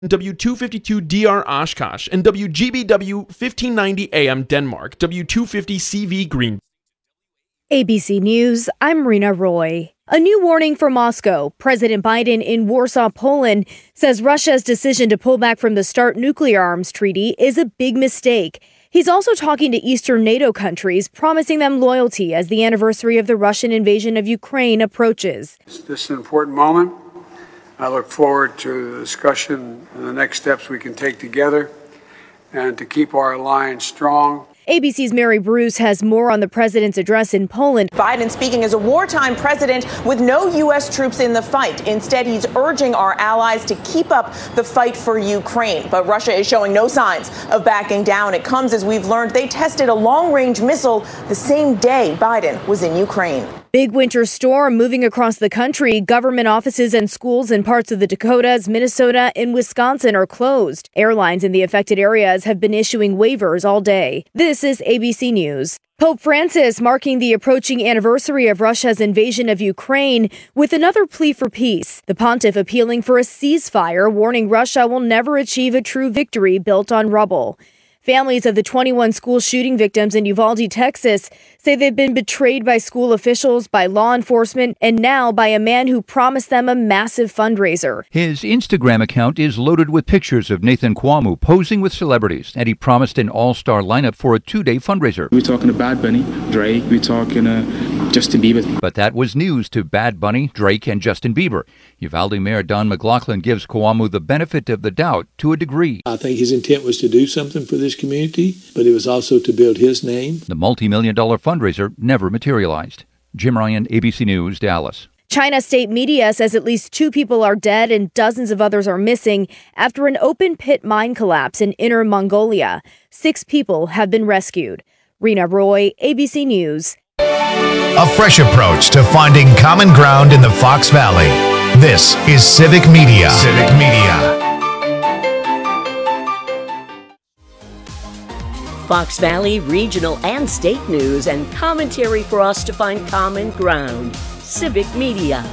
W252DR Oshkosh, and WGBW 1590 AM Denmark, W250 CV Green. ABC News, I'm Rena Roy. A new warning for Moscow. President Biden in Warsaw, Poland, says Russia's decision to pull back from the START nuclear arms treaty is a big mistake. He's also talking to Eastern NATO countries, promising them loyalty as the anniversary of the Russian invasion of Ukraine approaches. This is an important moment. I look forward to the discussion and the next steps we can take together and to keep our alliance strong. ABC's Mary Bruce has more on the president's address in Poland. Biden speaking as a wartime president with no U.S. troops in the fight. Instead, he's urging our allies to keep up the fight for Ukraine. But Russia is showing no signs of backing down. It comes as we've learned they tested a long-range missile the same day Biden was in Ukraine. Big winter storm moving across the country. Government offices and schools in parts of the Dakotas, Minnesota, and Wisconsin are closed. Airlines in the affected areas have been issuing waivers all day. This is ABC News. Pope Francis marking the approaching anniversary of Russia's invasion of Ukraine with another plea for peace. The pontiff appealing for a ceasefire, warning Russia will never achieve a true victory built on rubble. Families of the 21 school shooting victims in Uvalde, Texas, say they've been betrayed by school officials, by law enforcement, and now by a man who promised them a massive fundraiser. His Instagram account is loaded with pictures of Nathan Kwamu posing with celebrities, and he promised an all-star lineup for a 2-day fundraiser. We're talking to Bad Bunny, Drake, we're talking Justin Bieber. But that was news to Bad Bunny, Drake, and Justin Bieber. Uvalde Mayor Don McLaughlin gives Kwamu the benefit of the doubt to a degree. I think his intent was to do something for this community, but it was also to build his name. The multi-million-dollar fundraiser never materialized. Jim Ryan, ABC News, Dallas. China state media says at least 2 people are dead and dozens of others are missing after an open-pit mine collapse in Inner Mongolia. 6 people have been rescued. Rena Roy, ABC News. A fresh approach to finding common ground in the Fox Valley. This is Civic Media. Civic Media. Fox Valley regional and state news and commentary for us to find common ground. Civic Media.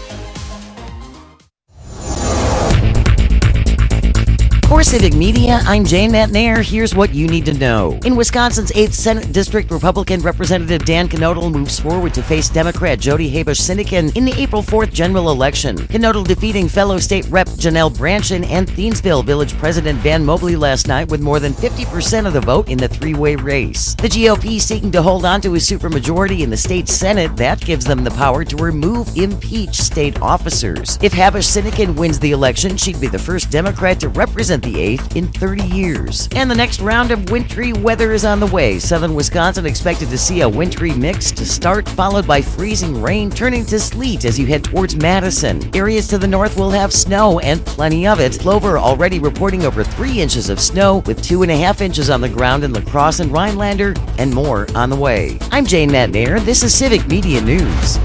For Civic Media, I'm Jane Matnair. Here's what you need to know. In Wisconsin's 8th Senate District, Republican Representative Dan Knodl moves forward to face Democrat Jody Habush-Sinykin in the April 4th general election. Knodl defeating fellow state rep Janelle Branchin and Thiensville Village President Van Mobley last night with more than 50% of the vote in the 3-way race. The GOP seeking to hold on to a supermajority in the state Senate that gives them the power to remove impeached state officers. If Habush-Sinykin wins the election, she'd be the first Democrat to represent the 8th in 30 years. And the next round of wintry weather is on the way. Southern Wisconsin expected to see a wintry mix to start, followed by freezing rain turning to sleet as you head towards Madison. Areas to the north will have snow and plenty of it. Clover already reporting over 3 inches of snow with 2.5 inches on the ground in La Crosse and Rhinelander and more on the way. I'm Jane Matnair. This is Civic Media News.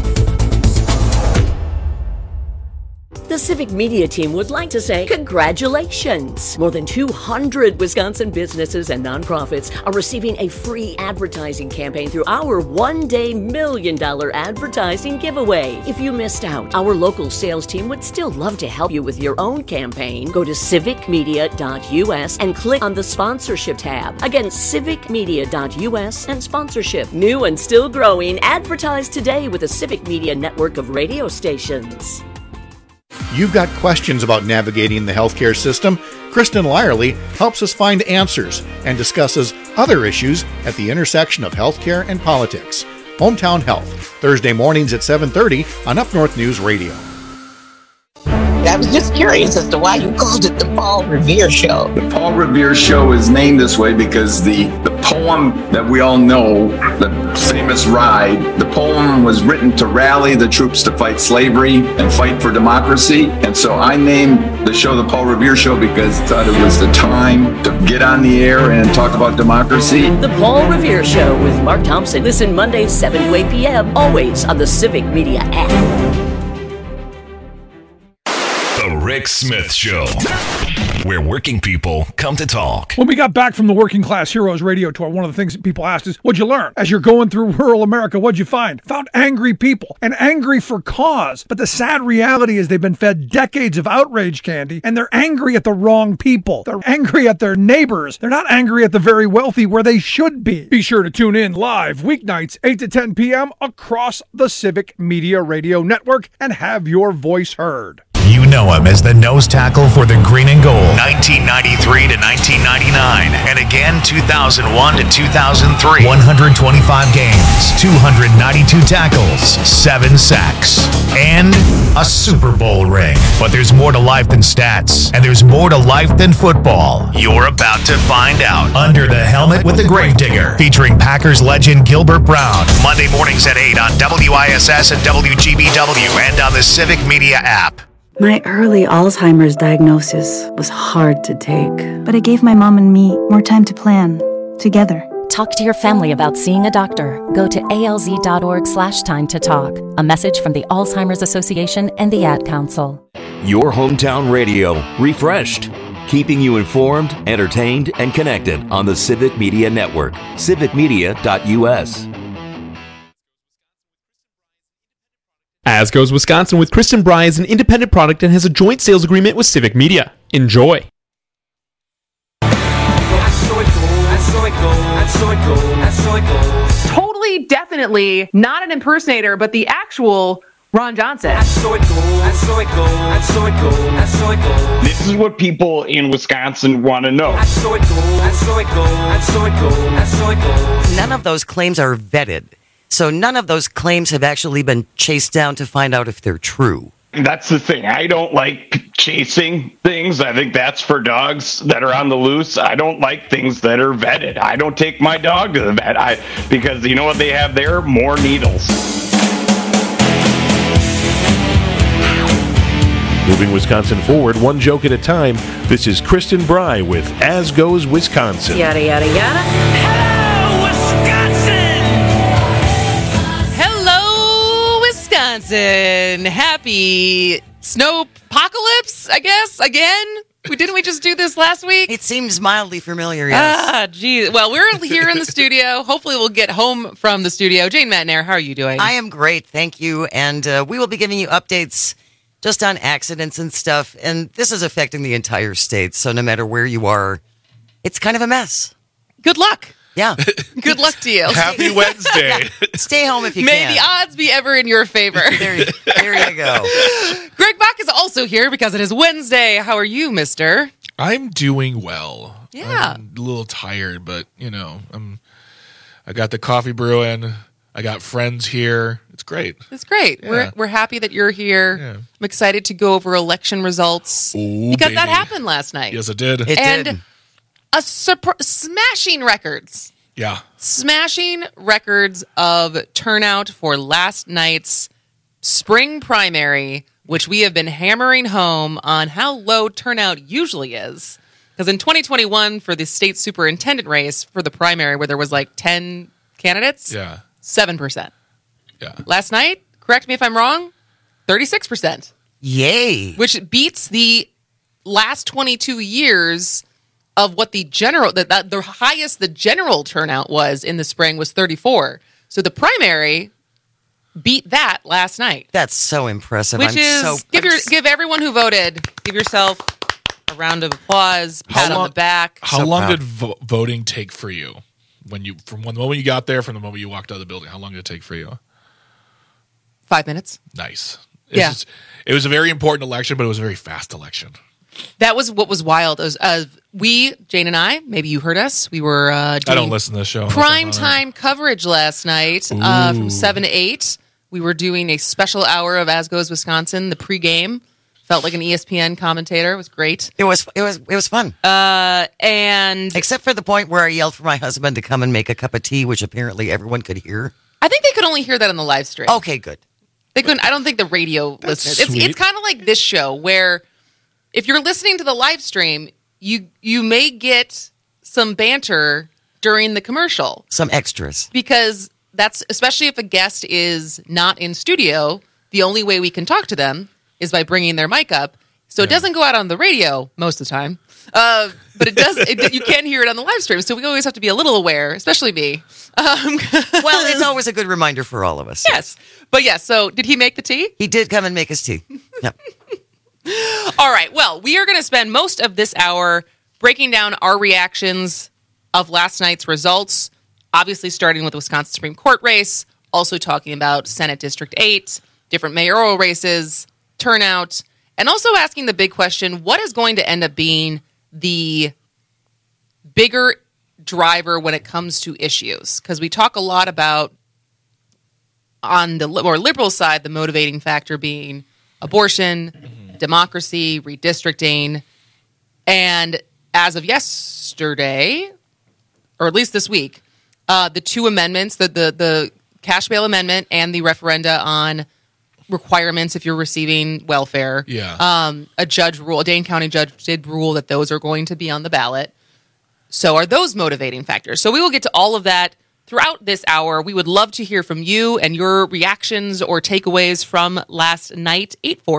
The Civic Media team would like to say congratulations! More than 200 Wisconsin businesses and nonprofits are receiving a free advertising campaign through our one-day $1 million advertising giveaway. If you missed out, our local sales team would still love to help you with your own campaign. Go to civicmedia.us and click on the sponsorship tab. Again, civicmedia.us and sponsorship. New and still growing, advertise today with the Civic Media network of radio stations. You've got questions about navigating the healthcare system? Kristen Lyerly helps us find answers and discusses other issues at the intersection of healthcare and politics. Hometown Health, Thursday mornings at 7:30 on Up North News Radio. I was just curious as to why you called it the Paul Revere Show. The Paul Revere Show is named this way because the poem that we all know, the famous Ride, the poem was written to rally the troops to fight slavery and fight for democracy. And so I named the show the Paul Revere Show because I thought it was the time to get on the air and talk about democracy. The Paul Revere Show with Mark Thompson. Listen Mondays 7 to 8 p.m. always on the Civic Media app. The Rick Smith Show. where working people come to talk. When we got back from the Working Class Heroes radio tour, one of the things that people asked is, what'd you learn? As you're going through rural America, what'd you find? Found angry people, and angry for cause. But the sad reality is they've been fed decades of outrage candy, and they're angry at the wrong people. They're angry at their neighbors. They're not angry at the very wealthy where they should be. Be sure to tune in live weeknights 8 to 10 p.m. across the Civic Media Radio Network and have your voice heard. You know him as the nose tackle for the green and gold, 1993 to 1999, and again 2001 to 2003. 125 games, 292 tackles, 7 sacks, and a Super Bowl ring. But there's more to life than stats, and there's more to life than football. You're about to find out. Under the Helmet with the Gravedigger, featuring Packers legend Gilbert Brown. Monday mornings at 8 on WISS and WGBW, and on the Civic Media app. My early Alzheimer's diagnosis was hard to take. But it gave my mom and me more time to plan, together. Talk to your family about seeing a doctor. Go to alz.org/time to talk. A message from the Alzheimer's Association and the Ad Council. Your hometown radio, refreshed. Keeping you informed, entertained, and connected on the Civic Media Network. civicmedia.us. As Goes Wisconsin with Kristen Bry is an independent product and has a joint sales agreement with Civic Media. Enjoy. Totally, definitely not an impersonator, but the actual Ron Johnson. This is what people in Wisconsin want to know. None of those claims are vetted. So none of those claims have actually been chased down to find out if they're true. That's the thing. I don't like chasing things. I think that's for dogs that are on the loose. I don't like things that are vetted. I don't take my dog to the vet because you know what they have there? More needles. Moving Wisconsin forward, one joke at a time. This is Kristen Bry with As Goes Wisconsin. Yada, yada, yada. Happy snowpocalypse, I guess, again. Didn't we just do this last week? It seems mildly familiar, yes. Geez. Well, we're here in the studio. Hopefully we'll get home from the studio. Jane Matnair, how are you doing? I am great, thank you. And we will be giving you updates just on accidents and stuff. And this is affecting the entire state, so no matter where you are, it's kind of a mess. Good luck. Yeah. Good luck to you. Happy Wednesday. Yeah. Stay home if you May can. May the odds be ever in your favor. There you go. Greg Bach is also here because it is Wednesday. How are you, mister? I'm doing well. Yeah. I'm a little tired, but, you know, I got the coffee brewing. I got friends here. It's great. It's great. Yeah. We're happy that you're here. Yeah. I'm excited to go over election results because that happened last night. Yes, it did. It did. Smashing records. Yeah. Smashing records of turnout for last night's spring primary, which we have been hammering home on how low turnout usually is. Because in 2021, for the state superintendent race for the primary, where there was like 10 candidates, 7%. Yeah. Last night, correct me if I'm wrong, 36%. Yay. Which beats the last 22 years of what the general, the highest the general turnout was in the spring was 34. So the primary beat that last night. That's so impressive. Give everyone who voted, give yourself a round of applause, pat on the back. How long did voting take for you? From the moment you got there, from the moment you walked out of the building, how long did it take for you? 5 minutes. Nice. It It was a very important election, but it was a very fast election. That was what was wild. It was, Jane and I, maybe you heard us. We were doing I don't listen to the show. Prime time coverage last night from 7 to 8. We were doing a special hour of As Goes Wisconsin, the pregame. Felt like an ESPN commentator. It was great. It was fun. And except for the point where I yelled for my husband to come and make a cup of tea, which apparently everyone could hear. I think they could only hear that on the live stream. Okay, good. They couldn't. I don't think the radio listeners. It's kind of like this show where if you're listening to the live stream, you may get some banter during the commercial. Some extras. Because that's, especially if a guest is not in studio, the only way we can talk to them is by bringing their mic up. So it doesn't go out on the radio most of the time. But it does. You can hear it on the live stream. So we always have to be a little aware, especially me. Well, it's always a good reminder for all of us. Yes. But yes, so did he make the tea? He did come and make his tea. Yep. All right. Well, we are going to spend most of this hour breaking down our reactions of last night's results, obviously starting with the Wisconsin Supreme Court race, also talking about Senate District 8, different mayoral races, turnout, and also asking the big question, what is going to end up being the bigger driver when it comes to issues? Because we talk a lot about, on the more liberal side, the motivating factor being abortion, democracy, redistricting, and as of yesterday, or at least this week, the two amendments, the cash bail amendment and the referenda on requirements if you're receiving welfare. Yeah. A Dane County judge did rule that those are going to be on the ballot. So are those motivating factors? So we will get to all of that throughout this hour. We would love to hear from you and your reactions or takeaways from last night.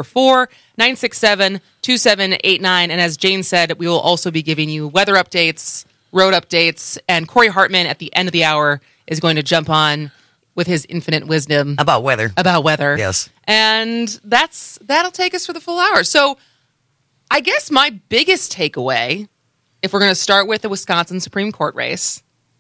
844-967-2789. And as Jane said, we will also be giving you weather updates, road updates, and Corey Hartman at the end of the hour is going to jump on with his infinite wisdom about weather. Yes. And that'll take us for the full hour. So I guess my biggest takeaway, if we're going to start with the Wisconsin Supreme Court race,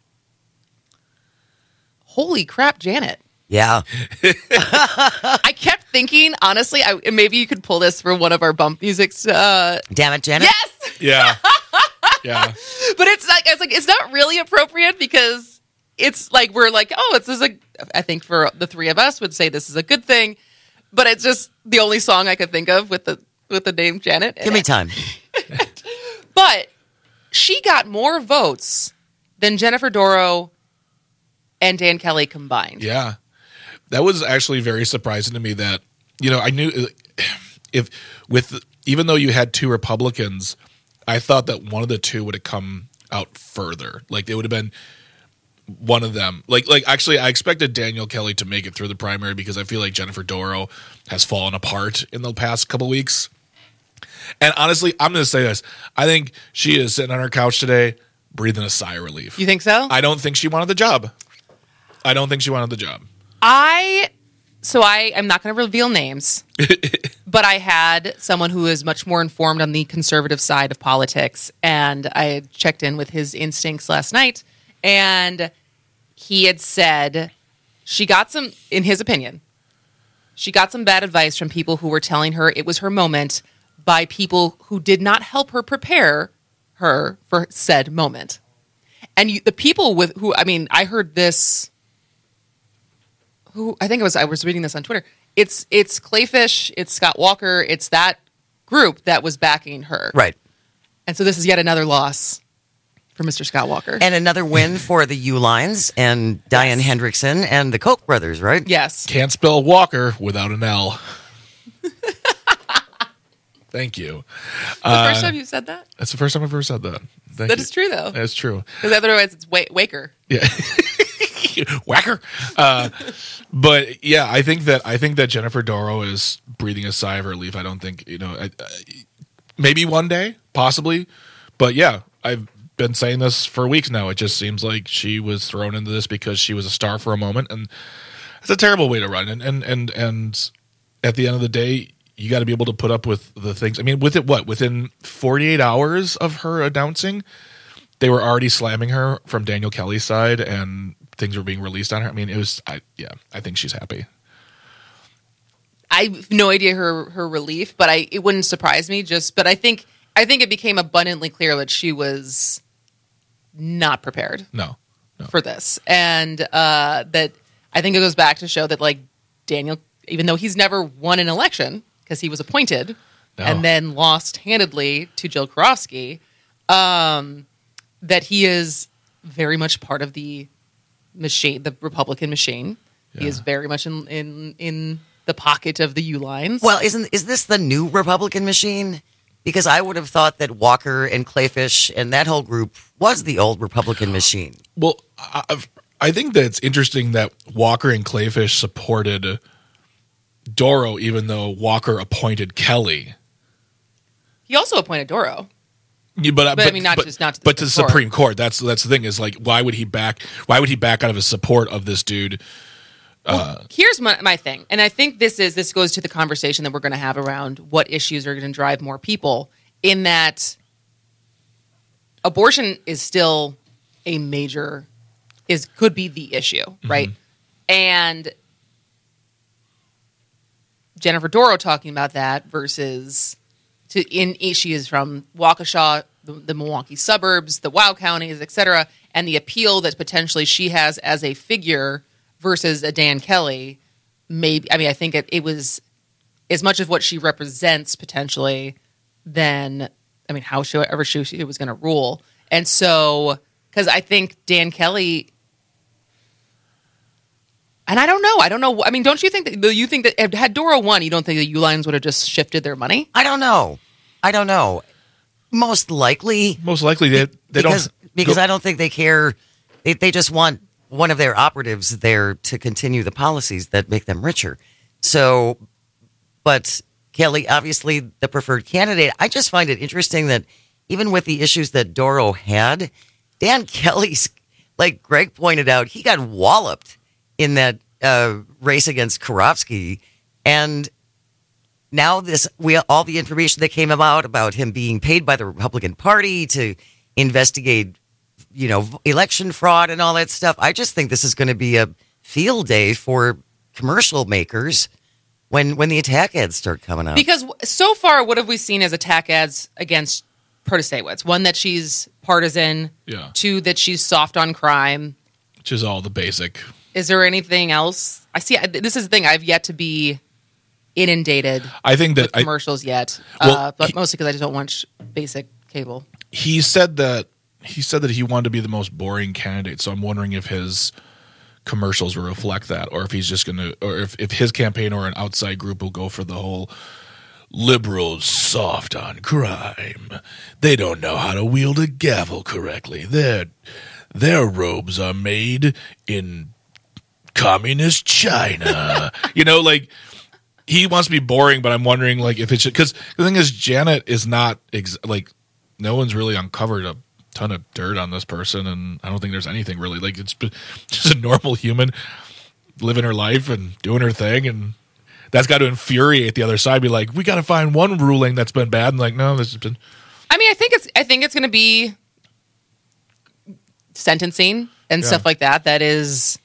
holy crap, Janet. Yeah. I kept thinking, honestly, maybe you could pull this for one of our bump musics. Damn it, Janet. Yes. Yeah. Yeah. But it's not really appropriate because it's like we're like, oh, I think for the three of us would say this is a good thing, but it's just the only song I could think of with the name Janet. Give me time. But she got more votes than Jennifer Dorow and Dan Kelly combined. Yeah. That was actually very surprising to me that, I knew even though you had two Republicans, I thought that one of the two would have come out further. Like, it would have been one of them. Actually, I expected Daniel Kelly to make it through the primary because I feel like Jennifer Dorow has fallen apart in the past couple weeks. And honestly, I'm going to say this. I think she is sitting on her couch today breathing a sigh of relief. You think so? I don't think she wanted the job. I'm not going to reveal names, but I had someone who is much more informed on the conservative side of politics, and I checked in with his instincts last night, and he had said she got some, in his opinion, she got some bad advice from people who were telling her it was her moment by people who did not help her prepare her for said moment. And the people I heard this... I was reading this on Twitter. It's Clayfish, it's Scott Walker, it's that group that was backing her. Right. And so this is yet another loss for Mr. Scott Walker. And another win for the U-Lines and Diane Hendrickson and the Koch brothers, right? Yes. Can't spell Walker without an L. Thank you. The first time you've said that? That's the first time I've ever said that. That is true, though. That's true. Because otherwise it's Waker. Yeah. Whacker. But yeah, I think that Jennifer Dorow is breathing a sigh of relief. I don't think, maybe one day, possibly. But yeah, I've been saying this for weeks now. It just seems like she was thrown into this because she was a star for a moment. And it's a terrible way to run. And at the end of the day, you got to be able to put up with the things. I mean, within 48 hours of her announcing, they were already slamming her from Daniel Kelly's side, and things were being released on her. I mean, I think she's happy. I have no idea her relief, but it wouldn't surprise me. But I think it became abundantly clear that she was not prepared. No. For this, and that I think it goes back to show that Daniel, even though he's never won an election because he was appointed and then lost handedly to Jill Karofsky, that he is very much part of the machine, the Republican machine. Yeah. He is very much in the pocket of the U-Lines. Well, is this the new Republican machine? Because I would have thought that Walker and Clayfish and that whole group was the old Republican machine. Well, I think that it's interesting that Walker and Clayfish supported Dorow, even though Walker appointed Kelly. He also appointed Doro. Yeah, but I mean, not to the Supreme Court. That's the thing is like, why would he back out of his support of this dude? Here's my thing, and I think this goes to the conversation that we're going to have around what issues are going to drive more people. In that, abortion is still a major, could be the issue, right? And Jennifer Doro talking about that versus. She is from Waukesha, the Milwaukee suburbs, the Wow counties, etc., and the appeal that potentially she has as a figure versus a Dan Kelly. Maybe I think it was as much of what she represents potentially than how she was going to rule, and so because I think Dan Kelly. And I don't know. I mean, don't you think that had Doro won, you don't think the Uihleins would have just shifted their money? I don't know. Most likely they don't. Because I don't think they care. They just want one of their operatives there to continue the policies that make them richer. So, but Kelly, obviously the preferred candidate. I just find it interesting that even with the issues that Doro had, Dan Kelly's, like Greg pointed out, he got walloped in that race against Karofsky, and now all the information that came about him being paid by the Republican Party to investigate, election fraud and all that stuff. I just think this is going to be a field day for commercial makers when the attack ads start coming out. Because so far, what have we seen as attack ads against Protasiewicz? One, that she's partisan. Yeah. Two, that she's soft on crime. Which is all the basic. Is there anything else? This is the thing. I've yet to be inundated. I think that with commercials yet, but mostly because I just don't watch basic cable. He said that he wanted to be the most boring candidate. So I'm wondering if his commercials will reflect that, or if he's just going to, or if his campaign or an outside group will go for the whole liberals soft on crime. They don't know how to wield a gavel correctly. Their robes are made in communist China. He wants to be boring, but I'm wondering if it's because the thing is, Janet is not no one's really uncovered a ton of dirt on this person, and I don't think there's anything really it's just a normal human living her life and doing her thing, and that's got to infuriate the other side. Be like, we got to find one ruling that's been bad, and no, this has been. I think it's going to be sentencing and stuff like that. That is.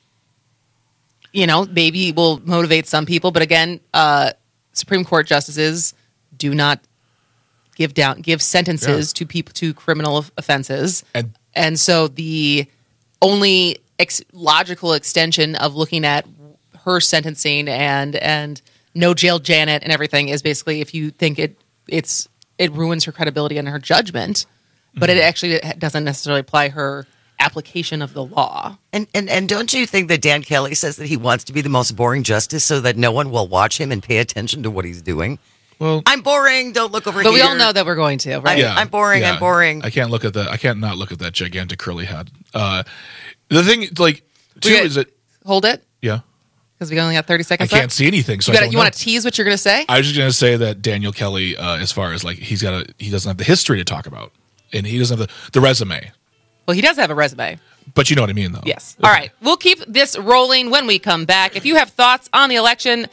Maybe will motivate some people, but again, Supreme Court justices do not give sentences to people to criminal offenses, and so the only logical extension of looking at her sentencing and no jail Janet and everything is basically if you think it ruins her credibility and her judgment, but it actually doesn't necessarily apply her application of the law. And don't you think that Dan Kelly says that he wants to be the most boring justice so that no one will watch him and pay attention to what he's doing? Well, I'm boring. Don't look over here. But we all know that we're going to, right? I'm boring. Yeah. I'm boring. I can't look at that. I can't not look at that gigantic curly head. The thing, is it hold it? Yeah, because we only got 30 seconds. I can't see anything. So you want to tease what you're going to say? I was just going to say that Daniel Kelly, as far as he doesn't have the history to talk about, and he doesn't have the resume. Well, he does have a resume. But you know what I mean, though. Yes. Okay. All right. We'll keep this rolling when we come back. If you have thoughts on the election,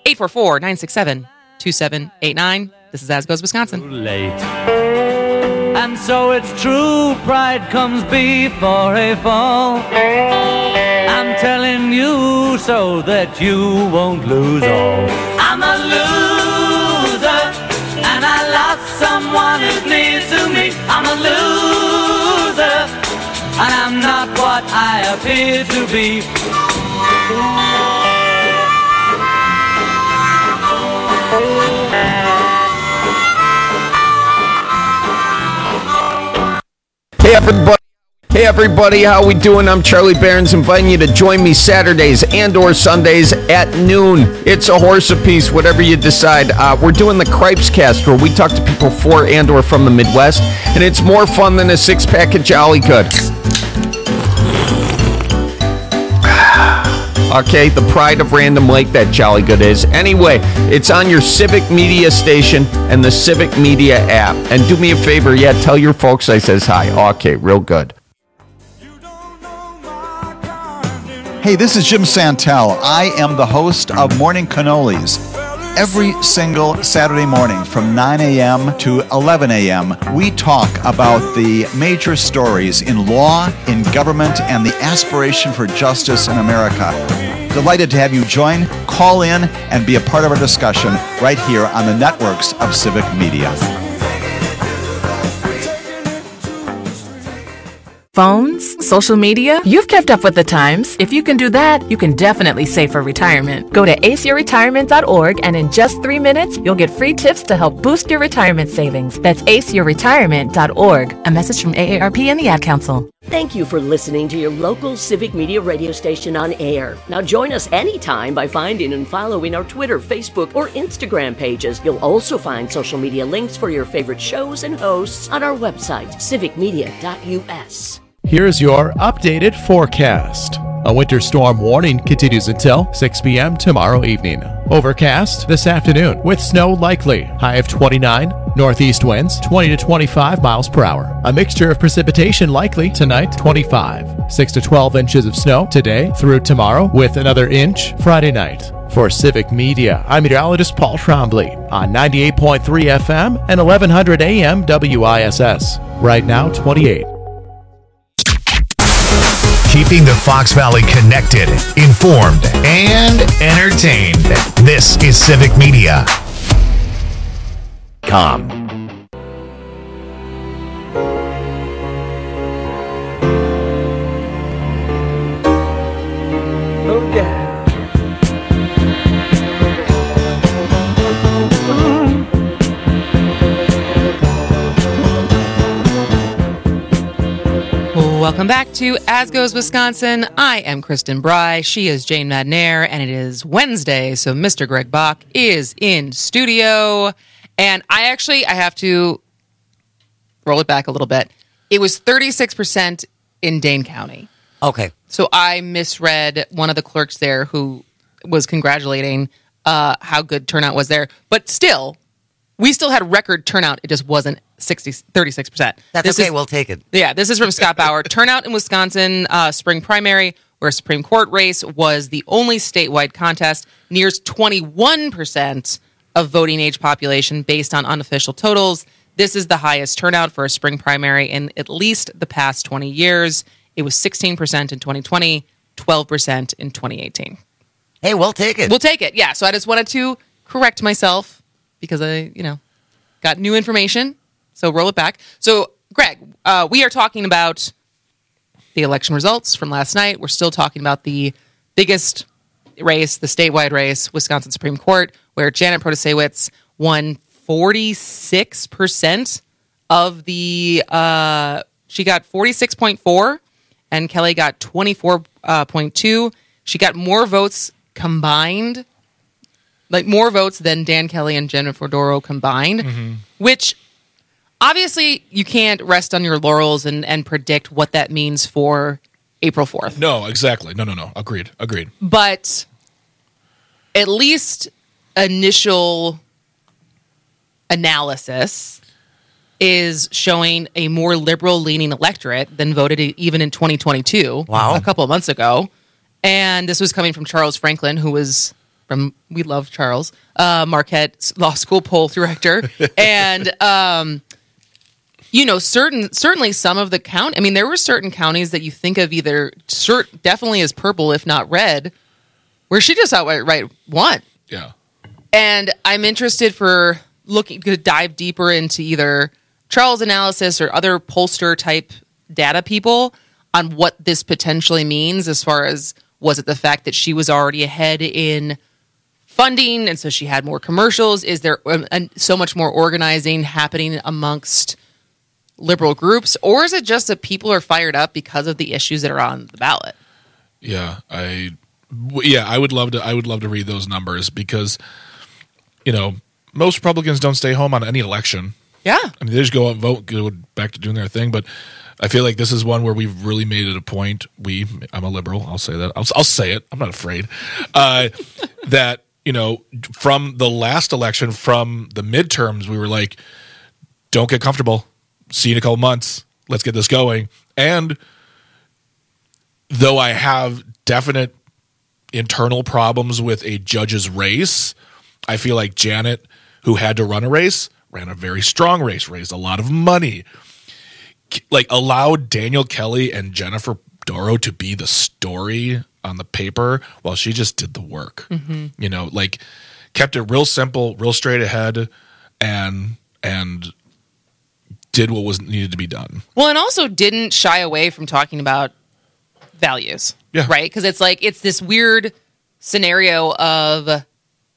844-967-2789. This is As Goes Wisconsin. Too late. And so it's true, pride comes before a fall. I'm telling you so that you won't lose all. I'm a loser, and I lost someone who's near to me. I'm a loser, and I'm not what I appear to be. Hey everybody, how we doing? I'm Charlie Barons, inviting you to join me Saturdays and or Sundays at noon. It's a horse apiece, whatever you decide. We're doing the Cripes Cast, where we talk to people for and or from the Midwest, and it's more fun than a six-pack of Jolly Good. Okay, the pride of Random Lake, that Jolly Good is. Anyway, it's on your Civic Media station and the Civic Media app. And do me a favor, tell your folks I says hi. Okay, real good. Hey, this is Jim Santel. I am the host of Morning Cannolis. Every single Saturday morning from 9 a.m. to 11 a.m., we talk about the major stories in law, in government, and the aspiration for justice in America. Delighted to have you join, call in, and be a part of our discussion right here on the networks of Civic Media. Phones, social media, you've kept up with the times. If you can do that, you can definitely save for retirement. Go to aceyourretirement.org and in just 3 minutes, you'll get free tips to help boost your retirement savings. That's aceyourretirement.org. A message from AARP and the Ad Council. Thank you for listening to your local Civic Media radio station on air. Now join us anytime by finding and following our Twitter, Facebook, or Instagram pages. You'll also find social media links for your favorite shows and hosts on our website, civicmedia.us. Here's your updated forecast. A winter storm warning continues until 6 p.m. tomorrow evening. Overcast this afternoon with snow likely. High of 29. Northeast winds 20 to 25 miles per hour. A mixture of precipitation likely tonight, 25. 6 to 12 inches of snow today through tomorrow with another inch Friday night. For Civic Media, I'm meteorologist Paul Trombley on 98.3 FM and 1100 AM WISS. Right now, 28. Keeping the Fox Valley connected, informed, and entertained. This is Civic Media. Oh, yeah. Welcome back to As Goes Wisconsin. I am Kristen Bry. She is Jane Madnair, and it is Wednesday, so Mr. Greg Bach is in studio. And I have to roll it back a little bit. It was 36% in Dane County. Okay. So I misread one of the clerks there who was congratulating how good turnout was there. But still, we still had record turnout. It just wasn't 36%. That's okay. We'll take it. Yeah, this is from Scott Bauer. Turnout in Wisconsin spring primary, where a Supreme Court race was the only statewide contest, nears 21% of voting age population based on unofficial totals. This is the highest turnout for a spring primary in at least the past 20 years. It was 16% in 2020, 12% in 2018. Hey, we'll take it. We'll take it. Yeah. So I just wanted to correct myself because I, got new information. So roll it back. So, Greg, we are talking about the election results from last night. We're still talking about the biggest race, the statewide race, Wisconsin Supreme Court, where Janet Protasiewicz won 46% of the, she got 46.4 and Kelly got 24.2. She got more votes combined, like more votes than Dan Kelly and Jennifer Dorow combined, which obviously you can't rest on your laurels and predict what that means for April 4th. No, exactly. No. Agreed. But at least initial analysis is showing a more liberal-leaning electorate than voted even in 2022, a couple of months ago. And this was coming from Charles Franklin, who was from, we love Charles, Marquette Law School poll director. And, certainly some of the county, I mean, there were certain counties that you think of either definitely as purple, if not red, where she just outright won. Yeah. And I'm interested for looking to dive deeper into either Charles' analysis or other pollster type data people on what this potentially means as far as, was it the fact that she was already ahead in funding and so she had more commercials? Is there so much more organizing happening amongst liberal groups, or is it just that people are fired up because of the issues that are on the ballot? Yeah, I would love to read those numbers because, most Republicans don't stay home on any election. Yeah. I mean, they just go out and vote, go back to doing their thing. But I feel like this is one where we've really made it a point. I'm a liberal. I'll say that. I'll say it. I'm not afraid. That, from the last election, from the midterms, we were like, don't get comfortable. See you in a couple months. Let's get this going. And though I have definite internal problems with a judge's race, I feel like Janet, who had to run a race, ran a very strong race, raised a lot of money, like allowed Daniel Kelly and Jennifer Doro to be the story on the paper while she just did the work. Like kept it real simple, real straight ahead, and did what was needed to be done. Well, and also didn't shy away from talking about values. Yeah. Right? Because it's this weird scenario of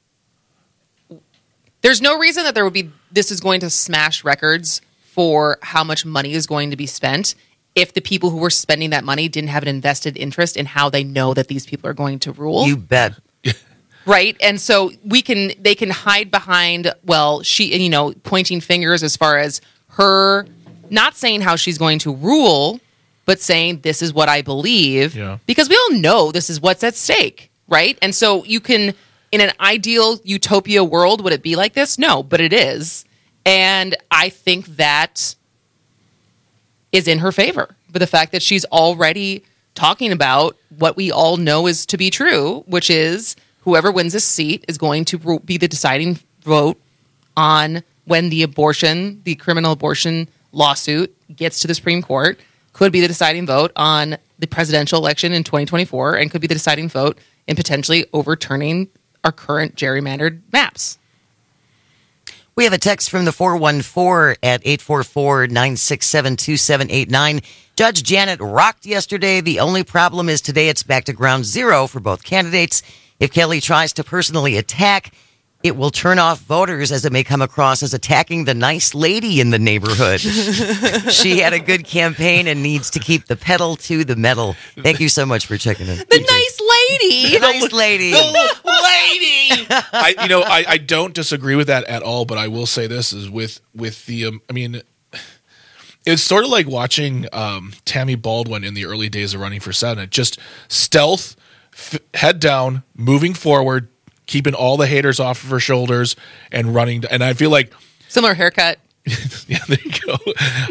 there's no reason that this is going to smash records for how much money is going to be spent if the people who were spending that money didn't have an invested interest in how they know that these people are going to rule. You bet. Right? And so they can hide behind, pointing fingers as far as her not saying how she's going to rule, but saying this is what I believe. Yeah. Because we all know this is what's at stake, right? And so you can, in an ideal utopia world, would it be like this? No, but it is. And I think that is in her favor. But the fact that she's already talking about what we all know is to be true, which is whoever wins this seat is going to be the deciding vote on when the criminal abortion lawsuit gets to the Supreme Court, could be the deciding vote on the presidential election in 2024, and could be the deciding vote in potentially overturning our current gerrymandered maps. We have a text from the 414 at 844-967-2789. Judge Janet rocked yesterday. The only problem is today it's back to ground zero for both candidates. If Kelly tries to personally attack, it will turn off voters as it may come across as attacking the nice lady in the neighborhood. She had a good campaign and needs to keep the pedal to the metal. Thank you so much for checking in. The nice lady. The nice lady. Lady. I don't disagree with that at all, but I will say this is with the it's sort of like watching Tammy Baldwin in the early days of running for Senate. Just stealth, head down, moving forward, keeping all the haters off of her shoulders and running. And I feel like similar haircut. Yeah, there you go.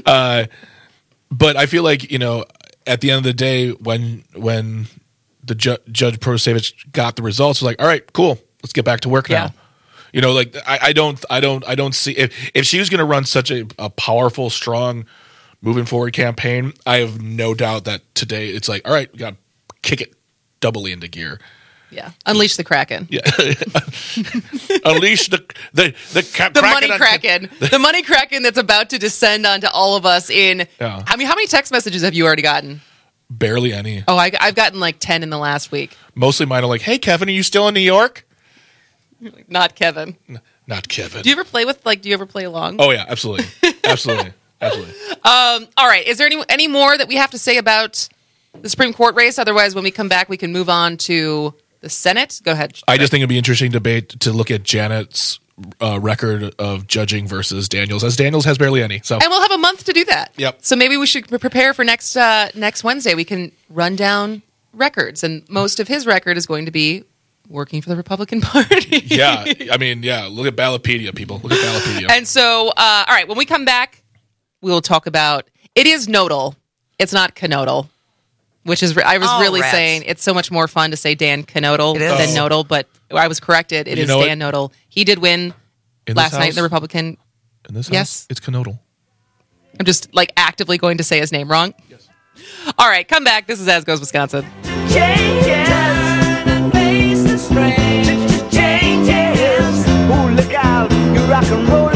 But I feel like, at the end of the day, when the Judge Protasiewicz got the results, was like, all right, cool, let's get back to work now. I don't see if she was going to run such a powerful, strong, moving forward campaign. I have no doubt that today it's like, all right, we got to kick it doubly into gear. Yeah, unleash the Kraken. Yeah, unleash the money Kraken. The money Kraken that's about to descend onto all of us. How many text messages have you already gotten? Barely any. Oh, I've gotten like 10 in the last week. Mostly mine are like, "Hey, Kevin, are you still in New York?" Not Kevin. Not Kevin. Do you ever play along? Oh yeah, absolutely, absolutely. All right. Is there any more that we have to say about the Supreme Court race? Otherwise, when we come back, we can move on to the Senate. Go ahead. I just think it'd be interesting debate to look at Janet's record of judging versus Daniels, as Daniels has barely any. So, and we'll have a month to do that. Yep. So maybe we should prepare for next Wednesday. We can run down records, and most of his record is going to be working for the Republican Party. Yeah. Look at Ballotpedia, people. Look at Ballotpedia. And so, all right, when we come back, we will talk about, it is nodal. It's not canodal. Which is, I was really saying, it's so much more fun to say Dan Knodel than Nodal, but I was corrected. It is Dan Nodal. He did win last night in the Republican. In this yes, house, it's Knodel. I'm just actively going to say his name wrong. Yes. All right, come back. This is As Goes Wisconsin. Changes, ooh, look out, you rock and rollers.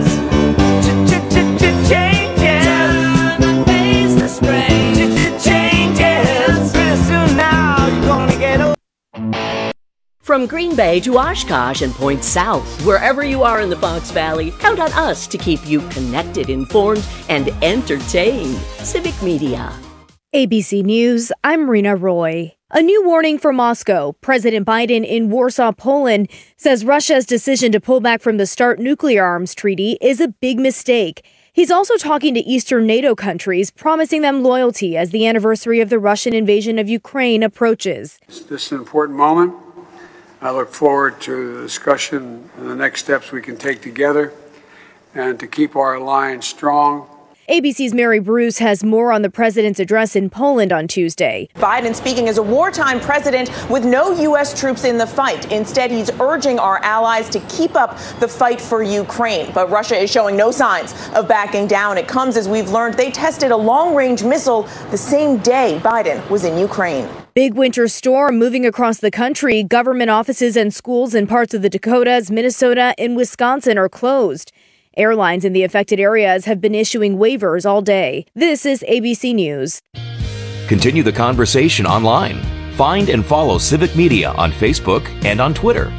From Green Bay to Oshkosh and Point South, wherever you are in the Fox Valley, count on us to keep you connected, informed, and entertained. Civic Media. ABC News, I'm Rena Roy. A new warning for Moscow. President Biden in Warsaw, Poland, says Russia's decision to pull back from the START nuclear arms treaty is a big mistake. He's also talking to Eastern NATO countries, promising them loyalty as the anniversary of the Russian invasion of Ukraine approaches. This is an important moment. I look forward to the discussion and the next steps we can take together and to keep our alliance strong. ABC's Mary Bruce has more on the president's address in Poland on Tuesday. Biden speaking as a wartime president with no U.S. troops in the fight. Instead, he's urging our allies to keep up the fight for Ukraine. But Russia is showing no signs of backing down. It comes as we've learned they tested a long-range missile the same day Biden was in Ukraine. Big winter storm moving across the country. Government offices and schools in parts of the Dakotas, Minnesota, and Wisconsin are closed. Airlines in the affected areas have been issuing waivers all day. This is ABC News. Continue the conversation online. Find and follow Civic Media on Facebook and on Twitter.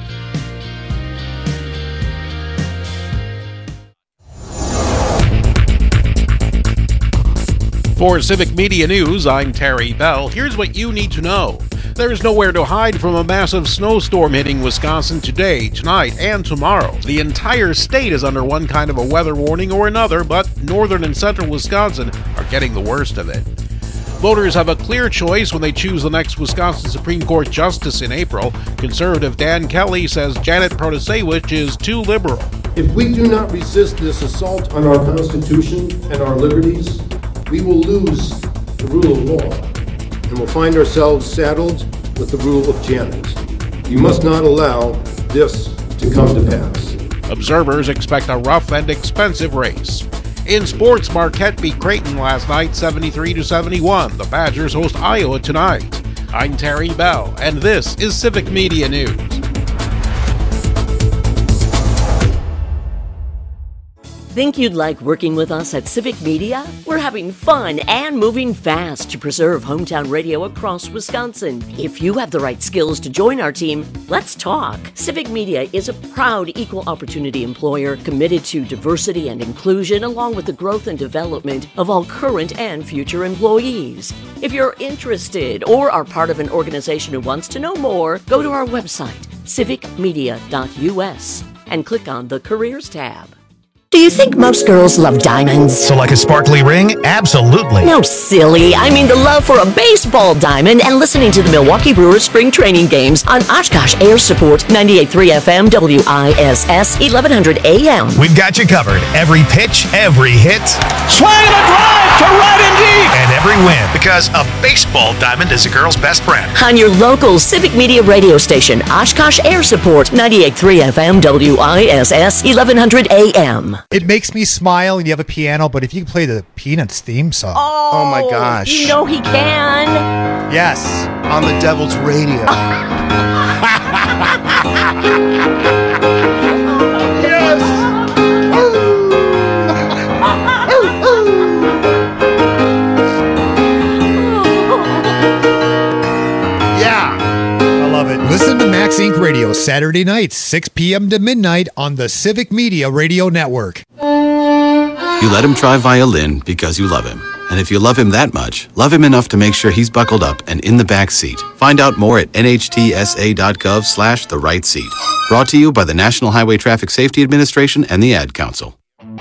For Civic Media News, I'm Terry Bell. Here's what you need to know. There's nowhere to hide from a massive snowstorm hitting Wisconsin today, tonight, and tomorrow. The entire state is under one kind of a weather warning or another, but northern and central Wisconsin are getting the worst of it. Voters have a clear choice when they choose the next Wisconsin Supreme Court justice in April. Conservative Dan Kelly says Janet Protasewicz is too liberal. If we do not resist this assault on our Constitution and our liberties, we will lose the rule of law and will find ourselves saddled with the rule of Janet. We must not allow this to come to pass. Observers expect a rough and expensive race. In sports, Marquette beat Creighton last night 73-71. The Badgers host Iowa tonight. I'm Terry Bell, and this is Civic Media News. Think you'd like working with us at Civic Media? We're having fun and moving fast to preserve hometown radio across Wisconsin. If you have the right skills to join our team, let's talk. Civic Media is a proud equal opportunity employer committed to diversity and inclusion along with the growth and development of all current and future employees. If you're interested or are part of an organization who wants to know more, go to our website, civicmedia.us, and click on the Careers tab. Do you think most girls love diamonds? So like a sparkly ring? Absolutely. No, silly. I mean the love for a baseball diamond and listening to the Milwaukee Brewers spring training games on Oshkosh Air Support 98.3 FM WISS 1100 AM. We've got you covered. Every pitch, every hit. Swing and a drive to right and deep. And every win. Because a baseball diamond is a girl's best friend. On your local Civic Media radio station, Oshkosh Air Support 98.3 FM WISS 1100 AM. It makes me smile and you have a piano, but if you can play the Peanuts theme song. Oh my gosh. You know he can. Yes, on the Devil's Radio. Yes. Yeah. I love it. Listen to Max Inc. Radio Saturday nights, 6 p.m. to midnight on the Civic Media Radio Network. You let him try violin because you love him. And if you love him that much, love him enough to make sure he's buckled up and in the back seat. Find out more at nhtsa.gov/the right seat. Brought to you by the National Highway Traffic Safety Administration and the Ad Council.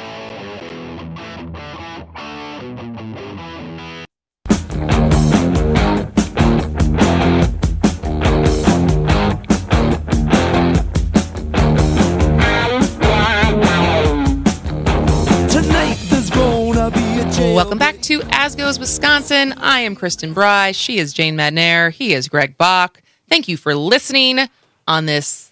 Welcome back to As Goes Wisconsin. I am Kristen Bry. She is Jane Madnair. He is Greg Bach. Thank you for listening on this,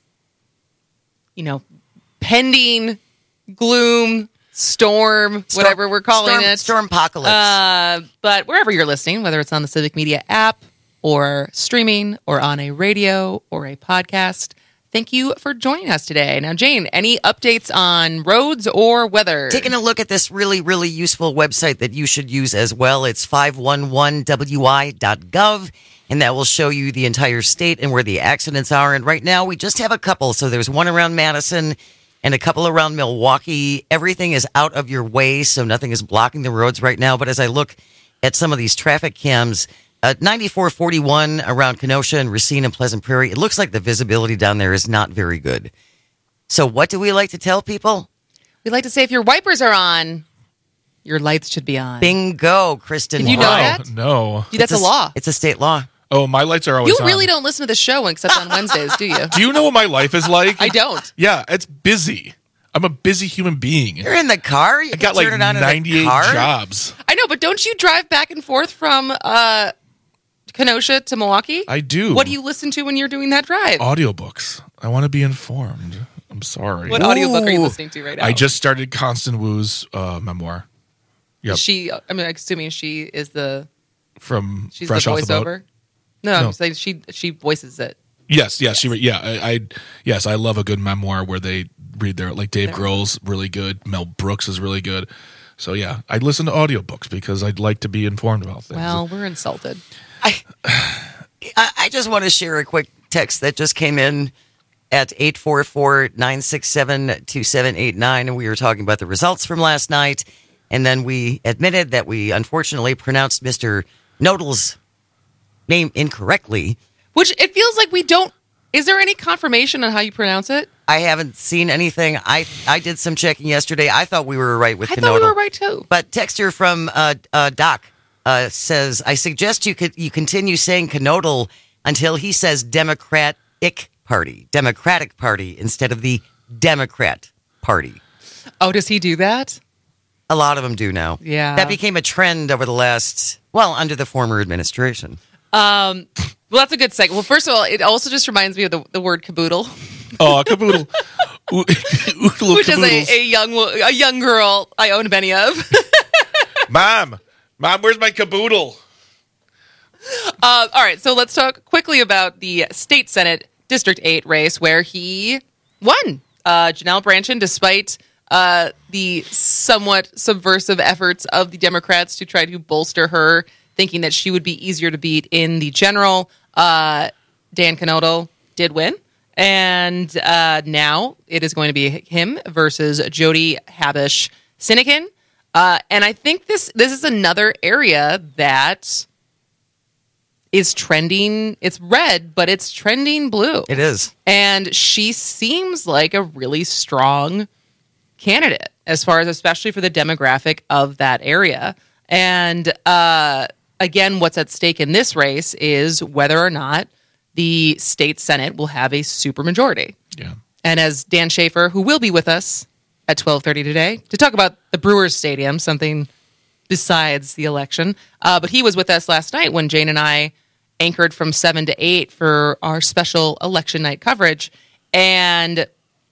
pending gloom, storm, whatever we're calling it. Stormpocalypse. But wherever you're listening, whether it's on the Civic Media app or streaming or on a radio or a podcast, thank you for joining us today. Now, Jane, any updates on roads or weather? Taking a look at this really, really useful website that you should use as well. It's 511wi.gov, and that will show you the entire state and where the accidents are. And right now, we just have a couple. So there's one around Madison and a couple around Milwaukee. Everything is out of your way, so nothing is blocking the roads right now. But as I look at some of these traffic cams, 9441 around Kenosha and Racine and Pleasant Prairie. It looks like the visibility down there is not very good. So what do we like to tell people? We like to say if your wipers are on, your lights should be on. Bingo, Kristen. Did you know that? No. Dude, that's a law. It's a state law. Oh, my lights are always You on. really don't listen to the show except on Wednesdays, do you? Do you know what my life is like? I don't. Yeah, it's busy. I'm a busy human being. You're in the car. You I got like 98 jobs. I know, but don't you drive back and forth from Kenosha to Milwaukee? I do. What do you listen to when you're doing that drive? Audiobooks. I want to be informed. I'm sorry. What audiobook are you listening to right now? I just started Constant Wu's memoir. Yep. Is she, I'm assuming she is From she's Fresh the Off the Boat. voiceover? No, I'm saying she voices it. Yes. I love a good memoir where they read their, like Dave Grohl's really good, Mel Brooks is really good. So yeah, I listen to audiobooks because I'd like to be informed about things. Well, we're insulted. I just want to share a quick text that just came in at 844-967-2789, and we were talking about the results from last night, and then we admitted that we unfortunately pronounced Mr. Nodal's name incorrectly. Which it feels like we don't. Is there any confirmation on how you pronounce it? I haven't seen anything. I did some checking yesterday. I thought we were right with I Knodel. thought we were right too. But texter from Doc says, I suggest you continue saying Knodel until he says Democratic Party instead of the Democrat Party. Oh, does he do that? A lot of them do now. Yeah. That became a trend over the last, under the former administration. Well, that's a good segue. Well, first of all, it also just reminds me of the word caboodle. Oh, caboodle. Which is a young girl I own many of. Mom, where's my caboodle? All right, so let's talk quickly about the state Senate District 8 race where he won. Janelle Brandtjen, despite the somewhat subversive efforts of the Democrats to try to bolster her, thinking that she would be easier to beat in the general, Dan Knodel did win. And now it is going to be him versus Jody Habush Sinekin. And I think this is another area that is trending. It's red, but it's trending blue. It is. And she seems like a really strong candidate as far as, especially for the demographic of that area. And again, what's at stake in this race is whether or not the state Senate will have a supermajority. Yeah. And as Dan Schaefer, who will be with us at 12:30 today to talk about the Brewers Stadium, something besides the election, but he was with us last night when Jane and I anchored from 7 to 8 for our special election night coverage. And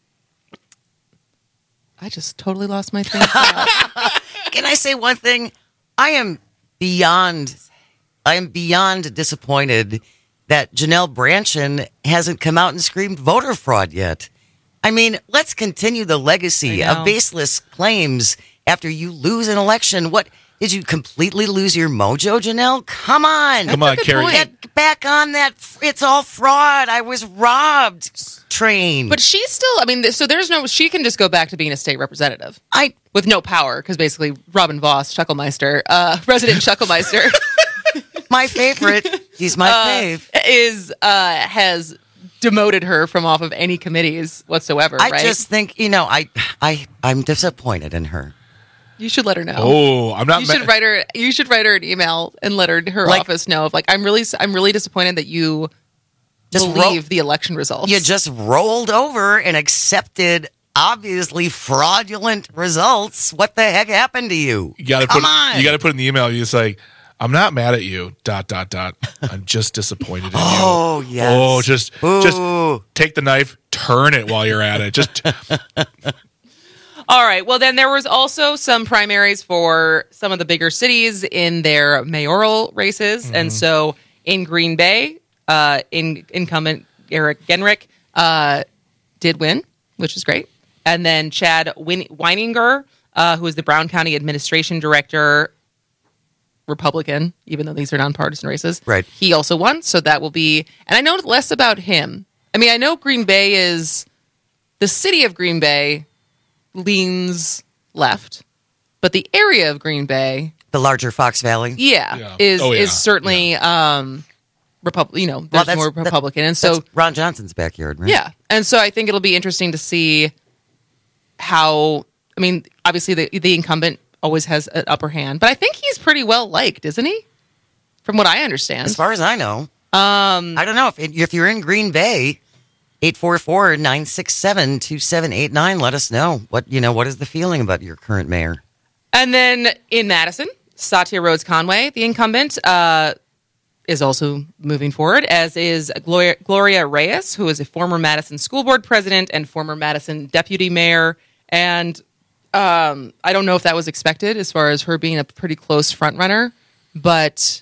I just totally lost my train of thought. Can I say one thing? I am beyond disappointed that Janelle Brandtjen hasn't come out and screamed voter fraud yet. I mean, let's continue the legacy of baseless claims after you lose an election. What, did you completely lose your mojo, Janelle? Come on. Come on, Carrie. Get back on that. It's all fraud. I was robbed train. But she's still, so she can just go back to being a state representative. With no power, because basically Robin Voss, Chucklemeister, President Chucklemeister. My favorite. He's my fave. Has demoted her from off of any committees whatsoever, right? I just think, I'm disappointed in her. You should let her know. Oh, I'm not. You should write her an email and let her office know of I'm really disappointed that you believe the election results. You just rolled over and accepted obviously fraudulent results. What the heck happened to you? You got to put in the email. You just like, I'm not mad at you. ... I'm just disappointed in you. Oh yes. Oh, just take the knife, turn it while you're at it. Just. All right. Well, then there was also some primaries for some of the bigger cities in their mayoral races. Mm-hmm. And so in Green Bay, incumbent Eric Genrich did win, which is great. And then Chad Weininger, who is the Brown County Administration Director, Republican, even though these are nonpartisan races. Right. He also won. So that will be, and I know less about him. I know Green Bay is, the city of Green Bay leans left, but the area of Green Bay The larger Fox Valley? Is certainly there's more Republican. And so that's Ron Johnson's backyard, right? Yeah. And so I think it'll be interesting to see how, obviously the incumbent always has an upper hand, but I think he's pretty well liked, isn't he? From what I understand. As far as I know. I don't know. If you're in Green Bay, 844-967-2789, let us know. What is the feeling about your current mayor? And then in Madison, Satya Rhodes Conway, the incumbent, is also moving forward, as is Gloria Reyes, who is a former Madison School Board president and former Madison deputy mayor. And I don't know if that was expected as far as her being a pretty close front runner, but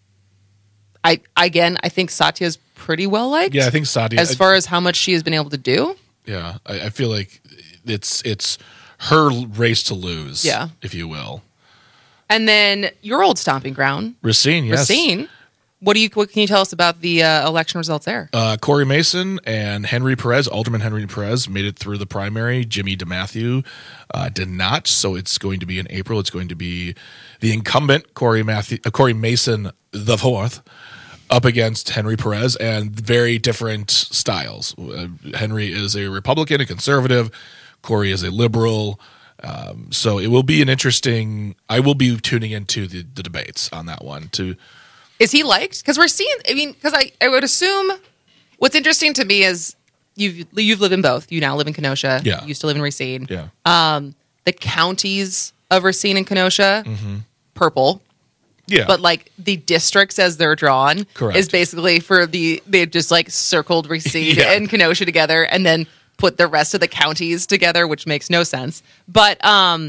I think Satya's pretty well liked. Yeah, I think Satya, as far as how much she has been able to do. Yeah, I feel like it's her race to lose, if you will. And then your old stomping ground, Racine, yes. Racine. What can you tell us about the election results there? Corey Mason and Alderman Henry Perez, made it through the primary. Jimmy DeMatthew did not, so it's going to be in April. It's going to be the incumbent, Corey Mason the fourth, up against Henry Perez, and very different styles. Henry is a Republican, a conservative. Corey is a liberal. So it will be an interesting. I will be tuning into the debates on that one. Is he liked? Because we're seeing. Because I would assume. What's interesting to me is you've lived in both. You now live in Kenosha. Yeah. You used to live in Racine. Yeah. The counties of Racine and Kenosha, purple. Yeah. But the districts as they're drawn is basically they just circled Racine and Kenosha together and then put the rest of the counties together, which makes no sense. But I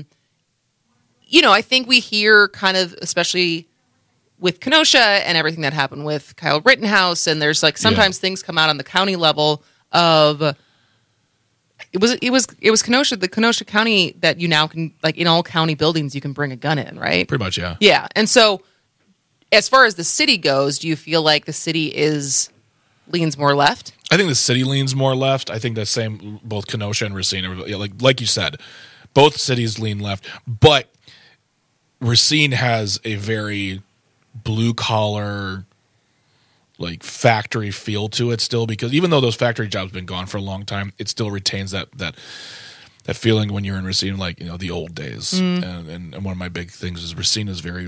think we hear kind of, especially with Kenosha and everything that happened with Kyle Rittenhouse, and there's sometimes things come out on the county level of it was Kenosha, the Kenosha County that you now can in all county buildings you can bring a gun in, right? Pretty much, yeah. Yeah. And so as far as the city goes, do you feel like the city leans more left? I think the city leans more left. I think the same, both Kenosha and Racine, like you said, both cities lean left, but Racine has a very blue collar, factory feel to it still, because even though those factory jobs have been gone for a long time, it still retains that feeling when you're in Racine, the old days. And one of my big things is Racine is very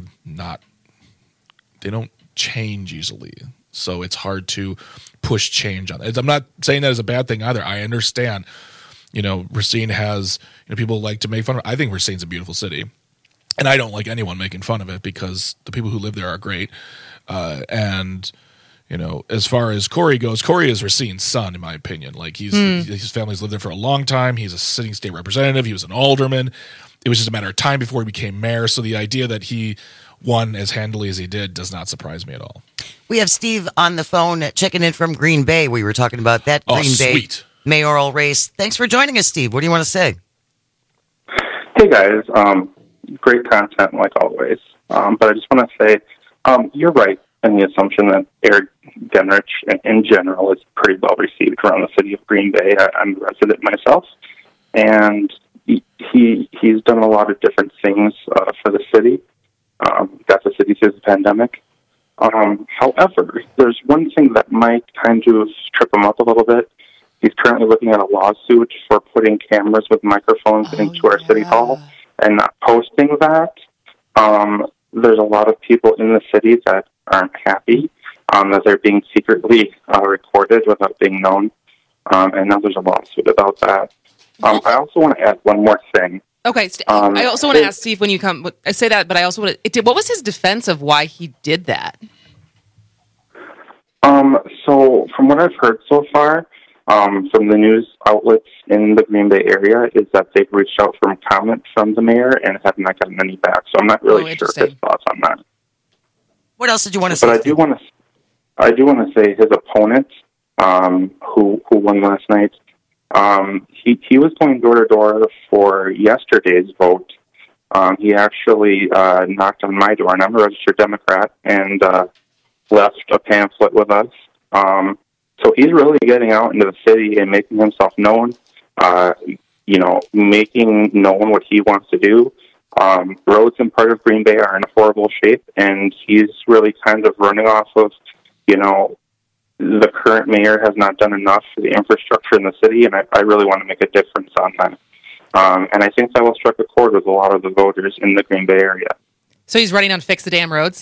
they don't change easily. So it's hard to push change on it. I'm not saying that as a bad thing either. I understand, Racine has, people like to make fun of it. I think Racine's a beautiful city. And I don't like anyone making fun of it because the people who live there are great. And as far as Corey goes, Corey is Racine's son, in my opinion. His family's lived there for a long time. He's a sitting state representative. He was an alderman. It was just a matter of time before he became mayor. So the idea that he won as handily as he did does not surprise me at all. We have Steve on the phone checking in from Green Bay. We were talking about that Green Bay mayoral race. Thanks for joining us, Steve. What do you want to say? Hey, guys. Great content, like always. But I just want to say, you're right in the assumption that Eric Genrich, in general, is pretty well received around the city of Green Bay. I'm a resident myself, and he's done a lot of different things for the city. Got the city through the pandemic. However, there's one thing that might kind of trip him up a little bit. He's currently looking at a lawsuit for putting cameras with microphones into our city hall and not posting that. There's a lot of people in the city that aren't happy that they're being secretly recorded without being known. And now there's a lawsuit about that. I also want to add one more thing. Okay, I also want to ask Steve when you come. I say that, but I also want to. What was his defense of why he did that? So from what I've heard so far, from the news outlets in the Green Bay area, is that they've reached out for comment from the mayor and have not gotten any back. So I'm not really sure his thoughts on that. What else did you want to say? But I do want to say his opponent, who won last night. He was going door to door for yesterday's vote. He actually knocked on my door, and I'm a registered Democrat, and left a pamphlet with us. So he's really getting out into the city and making himself known, making known what he wants to do. Roads in part of Green Bay are in a horrible shape, and he's really kind of running off of, the current mayor has not done enough for the infrastructure in the city, and I really want to make a difference on that. And I think that will strike a chord with a lot of the voters in the Green Bay area. So he's running on fix the damn roads?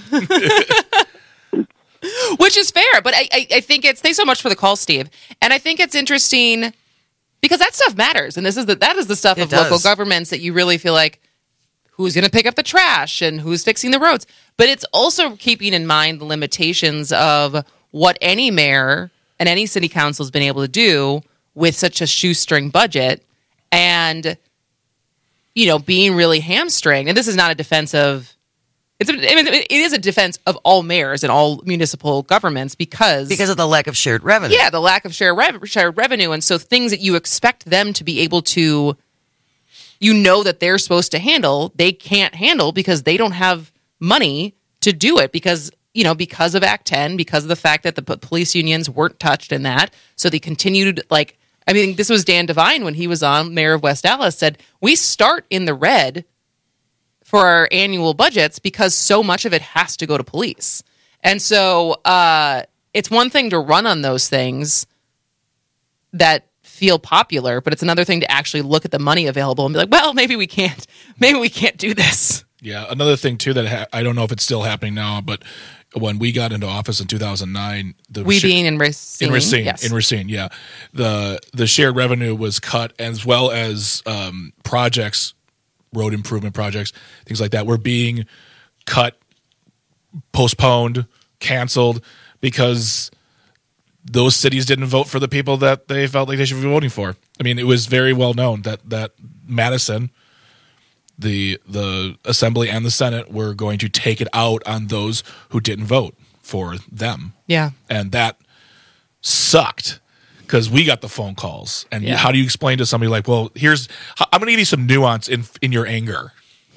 Which is fair, but I think thanks so much for the call, Steve. And I think it's interesting because that stuff matters. And that is the stuff of local governments that you really feel like, who's going to pick up the trash and who's fixing the roads. But it's also keeping in mind the limitations of what any mayor and any city council has been able to do with such a shoestring budget and, being really hamstringed. And this is not a defense of, it is a defense of all mayors and all municipal governments because of the lack of shared revenue. Yeah, the lack of shared revenue. And so things that you expect them to be able to, that they're supposed to handle, they can't handle because they don't have money to do it because of Act 10, because of the fact that the police unions weren't touched in that. So they continued, this was Dan Devine when he was on, mayor of West Dallas, said, we start in the red for our annual budgets because so much of it has to go to police. And so it's one thing to run on those things that feel popular, but it's another thing to actually look at the money available and be like, well, maybe we can't do this. Yeah, another thing too that I don't know if it's still happening now, but when we got into office in 2009, being in Racine, yeah, the shared revenue was cut, as well as projects, road improvement projects, things like that, were being cut, postponed, canceled because those cities didn't vote for the people that they felt like they should be voting for. I mean, it was very well known that Madison, the Assembly and the Senate, were going to take it out on those who didn't vote for them. Yeah. And that sucked because we got the phone calls. And how do you explain to somebody like, well, I'm going to give you some nuance in your anger.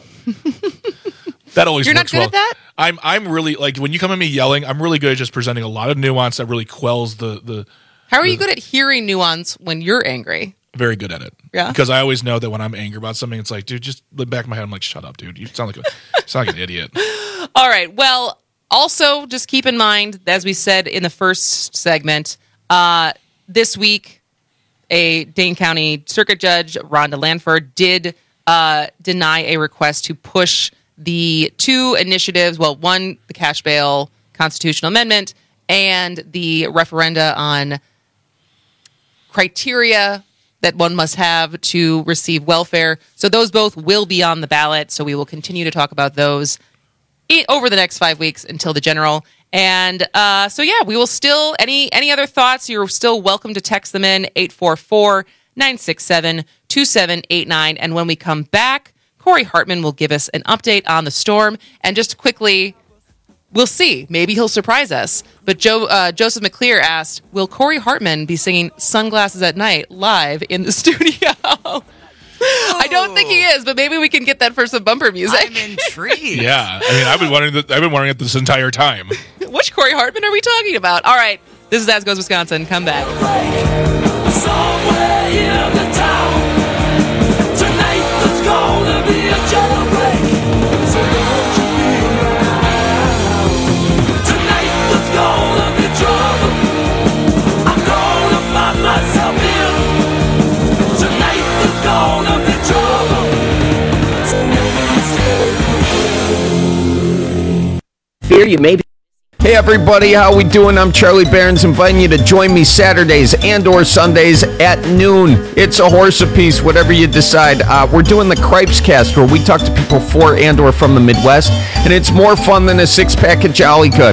That always You're works not good well. at that? I'm really, when you come at me yelling, I'm really good at just presenting a lot of nuance that really quells the How are you good at hearing nuance when you're angry? Very good at it. Yeah. Because I always know that when I'm angry about something, it's like, dude, just in the back of my head, I'm like, shut up, dude. You sound like an idiot. All right. Well, also just keep in mind, as we said in the first segment, this week, a Dane County Circuit Judge, Rhonda Lanford, did deny a request to push the two initiatives. Well, one, the cash bail constitutional amendment, and the referenda on criteria that one must have to receive welfare. So those both will be on the ballot. So we will continue to talk about those over the next 5 weeks until the general. And we will still, any other thoughts, you're still welcome to text them in, 844-967-2789. And when we come back, Corey Hartman will give us an update on the storm. And just quickly, we'll see. Maybe he'll surprise us. But Joseph McClear asked, will Corey Hartman be singing Sunglasses at Night live in the studio? I don't think he is, but maybe we can get that for some bumper music. I'm intrigued. Yeah. I mean, I've been wondering it this entire time. Which Corey Hartman are we talking about? All right. This is As Goes Wisconsin. Come back. Somewhere in the town, tonight there's gonna be a jailbreak. So don't you be around. Tonight there's gonna be trouble. I'm gonna find myself in. Tonight there's gonna be trouble. Fear you maybe. Hey everybody, how we doing? I'm Charlie Behrens, inviting you to join me Saturdays and or Sundays at noon. It's a horse apiece, whatever you decide. We're doing the Cripes Cast, where we talk to people for and or from the Midwest, and it's more fun than a six-pack of Jolly Good.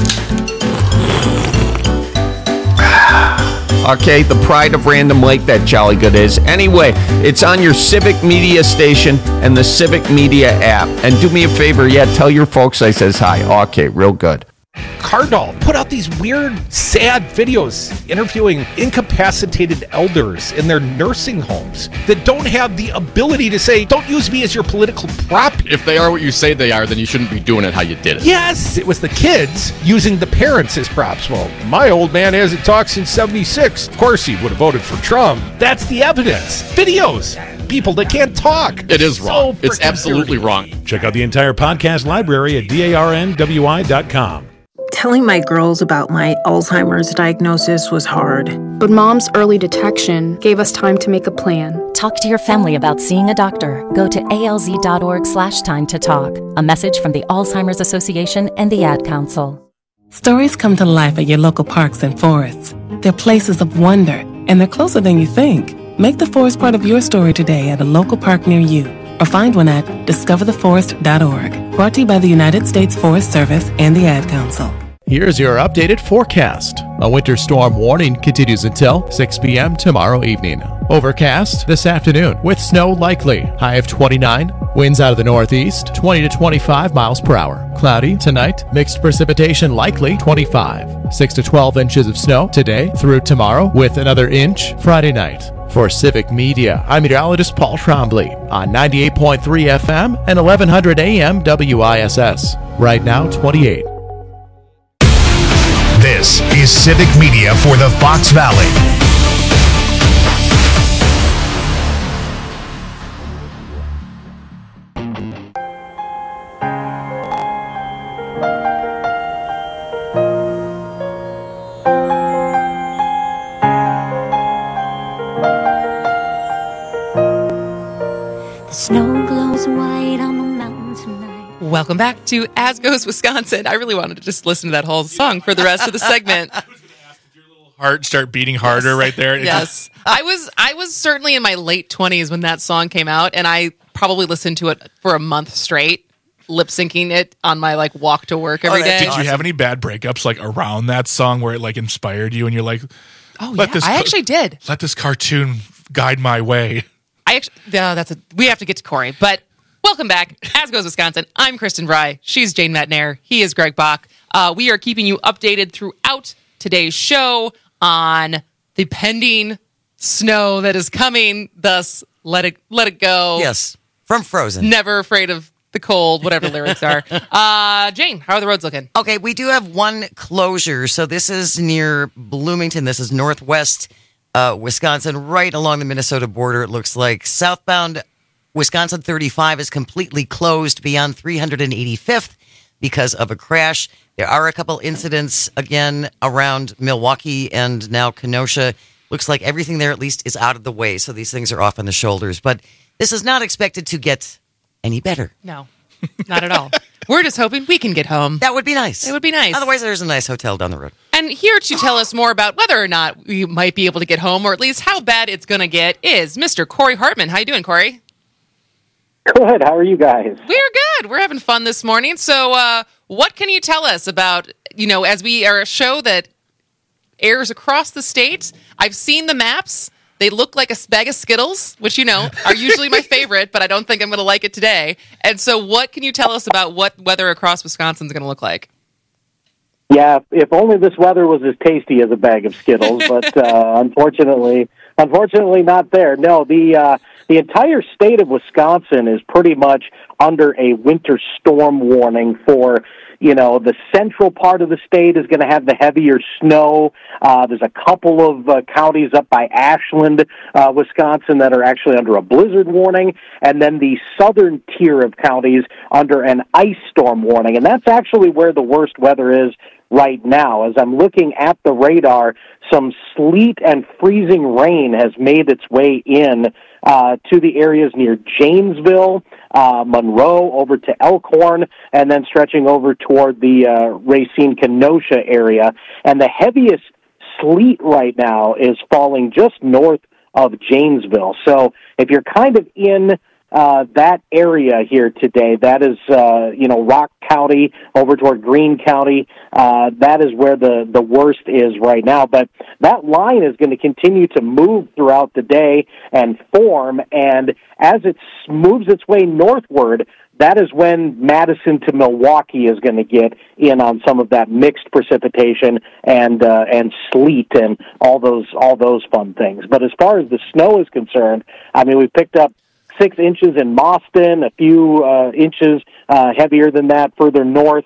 Okay, the pride of Random Lake, that Jolly Good is. Anyway, it's on your Civic Media station and the Civic Media app. And do me a favor, tell your folks I says hi. Okay, real good. Cardinal put out these weird, sad videos interviewing incapacitated elders in their nursing homes that don't have the ability to say, don't use me as your political prop. If they are what you say they are, then you shouldn't be doing it how you did it. Yes, it was the kids using the parents as props. Well, my old man hasn't talked since 76. Of course, he would have voted for Trump. That's the evidence. Videos. people that can't talk. It is wrong. It's freaking absolutely wrong. Check out the entire podcast library at darnwi.com. Telling my girls about my Alzheimer's diagnosis was hard. But Mom's early detection gave us time to make a plan. Talk to your family about seeing a doctor. Go to alz.org/time to talk. A message from the Alzheimer's Association and the Ad Council. Stories come to life at your local parks and forests. They're places of wonder, and they're closer than you think. Make the forest part of your story today at a local park near you, or find one at discovertheforest.org. Brought to you by the United States Forest Service and the Ad Council. Here's your updated forecast. A winter storm warning continues until 6 p.m. tomorrow evening. Overcast this afternoon with snow likely. High of 29. Winds out of the northeast, 20 to 25 miles per hour. Cloudy tonight. Mixed precipitation likely, 25. 6 to 12 inches of snow today through tomorrow with another inch Friday night. For Civic Media, I'm meteorologist Paul Trombley on 98.3 FM and 1100 AM WISS. Right now, 28. This is Civic Media for the Fox Valley. The snow glows white on the mountain tonight. Welcome back to As Goes Wisconsin. I really wanted to just listen to that whole song for the rest of the segment. Heart start beating harder right there. Yes. I was certainly in my late 20s when that song came out, and I probably listened to it for a month straight, lip syncing it on my walk to work every day. Did you have any bad breakups around that song where it inspired you and you're like, oh yeah, I actually did. Let this cartoon guide my way. We have to get to Corey, but welcome back. As Goes Wisconsin. I'm Kristen Fry. She's Jane Metnair. He is Greg Bach. We are keeping you updated throughout today's show on the pending snow that is coming. Thus, let it go. Yes, from Frozen. Never afraid of the cold, whatever lyrics are. Jane, how are the roads looking? Okay, we do have one closure. So this is near Bloomington. This is northwest Wisconsin, right along the Minnesota border, it looks like. Southbound Wisconsin 35 is completely closed beyond 385th because of a crash. There are a couple incidents, again, around Milwaukee and now Kenosha. Looks like everything there, at least, is out of the way, so these things are off on the shoulders. But this is not expected to get any better. No, not at all. We're just hoping we can get home. That would be nice. It would be nice. Otherwise, there's a nice hotel down the road. And here to tell us more about whether or not we might be able to get home, or at least how bad it's going to get, is Mr. Corey Hartman. How you doing, Corey? Good. How are you guys? We're good. We're having fun this morning. So what can you tell us about, as we are a show that airs across the state? I've seen the maps. They look like a bag of Skittles, which, are usually my favorite, but I don't think I'm going to like it today. And so what can you tell us about what weather across Wisconsin is going to look like? Yeah, if only this weather was as tasty as a bag of Skittles, but unfortunately not there. No, the entire state of Wisconsin is pretty much under a winter storm warning for, the central part of the state is going to have the heavier snow. There's a couple of counties up by Ashland, Wisconsin, that are actually under a blizzard warning, and then the southern tier of counties under an ice storm warning. And that's actually where the worst weather is right now. As I'm looking at the radar, some sleet and freezing rain has made its way in to the areas near Janesville, Monroe, over to Elkhorn, and then stretching over toward the Racine-Kenosha area. And the heaviest sleet right now is falling just north of Janesville. So if you're kind of in that area here today, that is, Rock County over toward Greene County. That is where the worst is right now. But that line is going to continue to move throughout the day and form. And as it moves its way northward, that is when Madison to Milwaukee is going to get in on some of that mixed precipitation and sleet and all those fun things. But as far as the snow is concerned, we picked up 6 inches in Mauston, a few inches heavier than that further north.